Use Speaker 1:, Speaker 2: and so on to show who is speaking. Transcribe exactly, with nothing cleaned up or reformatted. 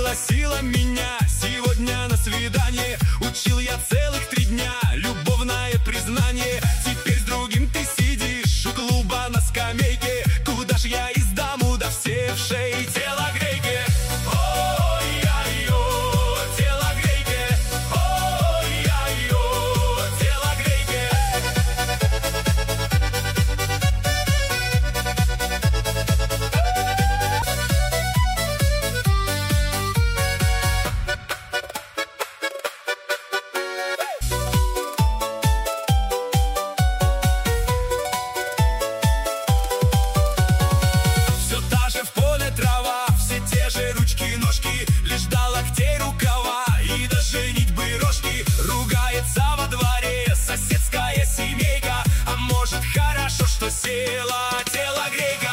Speaker 1: пригласила меня сегодня на свидание. Учил я целых три дня, любовное признание. Теперь с другим ты сидишь у клуба на скамейке. Куда ж я из дому, да все в шее телогрейки. Ой-ай-ой, телогрейки. Ой-ай-ой, телогрейки. Все та же в поле трава, все те же ручки-ножки, лишь до локтей рукава и до женитьбы рожки. Ругается во дворе соседская семейка, а может хорошо, что села телогрейка.